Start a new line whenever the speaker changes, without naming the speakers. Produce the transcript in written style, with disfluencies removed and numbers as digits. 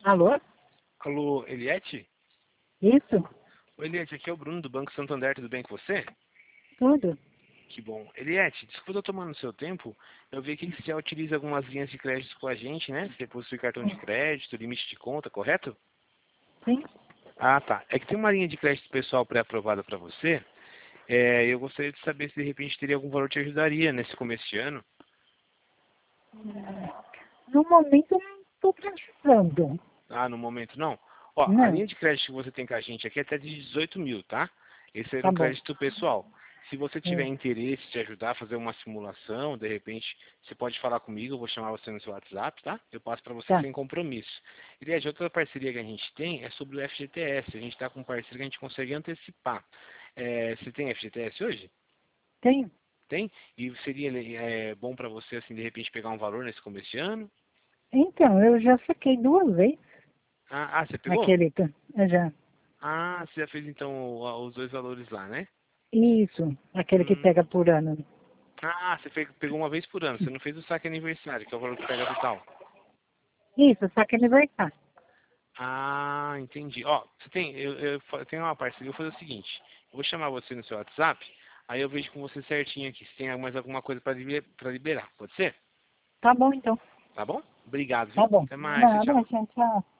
Alô?
Alô, Eliette?
Isso?
Oi, Eliette, aqui é o Bruno do Banco Santander, tudo bem com você?
Tudo?
Que bom. Eliette, desculpa eu tô tomando seu tempo, eu vi aqui que você já utiliza algumas linhas de crédito com a gente, né? Você possui cartão de crédito, limite de conta, correto?
Sim?
Ah, tá. É que tem uma linha de crédito pessoal pré-aprovada para você, eu gostaria de saber se de repente teria algum valor que te ajudaria nesse começo de ano.
No momento eu não estou precisando.
Ah, no momento não? Ó, a
Não,
linha de crédito que você tem com a gente aqui é até de 18 mil, tá? Esse era
tá
um
bom.
crédito pessoal. Se você tiver
É,
interesse de ajudar a fazer uma simulação, de repente, você pode falar comigo, eu vou chamar você no seu WhatsApp, tá? Eu passo para você
tá.
sem compromisso. E a outra parceria que a gente tem é sobre o FGTS. A gente está com um parceiro que a gente consegue antecipar. Você tem FGTS hoje?
Tenho.
Tem? E seria bom para você, assim, de repente, pegar um valor nesse começo de ano?
Então, eu já saquei 2 vezes
Você pegou?
aquele. Já.
Ah, você já fez então os dois valores lá, né?
Isso, aquele que pega
Hum.
por ano.
Ah, você pegou uma vez por ano. Você não fez o saque aniversário, que é o valor que pega total.
Isso, saque aniversário.
Ah, entendi. Ó, você tem, eu tenho uma parceria. Eu vou fazer o seguinte: eu vou chamar você no seu WhatsApp, aí eu vejo com você certinho aqui se tem mais alguma coisa para liberar. Pode ser?
Tá bom, então.
Tá bom? Obrigado,
Tá
viu?
bom.
Até mais. Tchau,
Nada,
tchau.
gente. Tchau.